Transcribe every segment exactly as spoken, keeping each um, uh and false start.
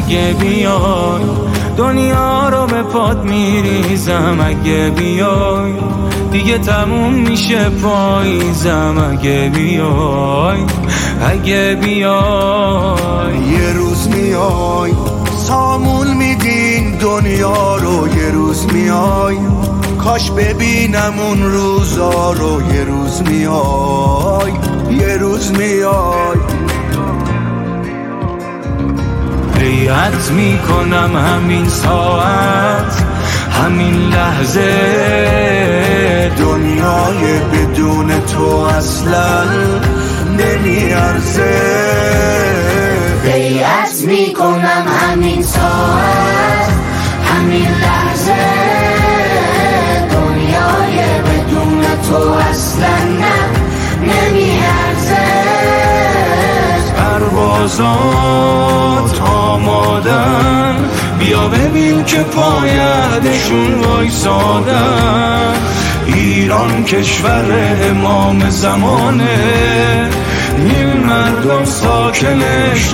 اگه بیای دنیا رو به پات میریزم. اگه بیای دیگه تموم میشه پاییزم. اگه بیای اگه بیای یه روز میای سامون میدین دنیا رو. یه روز میای کاش ببینم اون روزا رو. یه روز میای یه روز میای بیعت میکنم همین ساعت همین لحظه دنیای بدون تو اصلا نمیارزه. بیعت میکنم همین ساعت همین لحظه دنیای بدون تو اصلا نمیارزه. پروازات آمادن بیا ببین که پایدشون وایسادن. ایران کشور امام زمانه این مردم ساکنش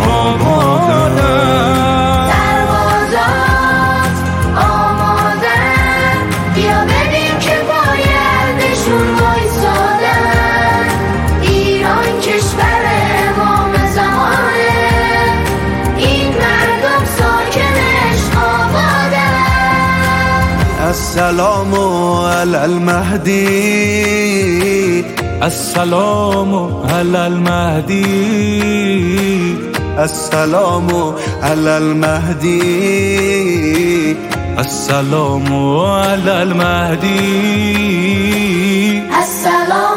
آبادن. پروازات آمادن بیا ببین که پایدشون وایسادن. ایران کشور امام زمانه این مردم ساکنش آبادن. السلام علی المهدی السلام علی المهدی السلام علی المهدی السلام علی المهدی السلام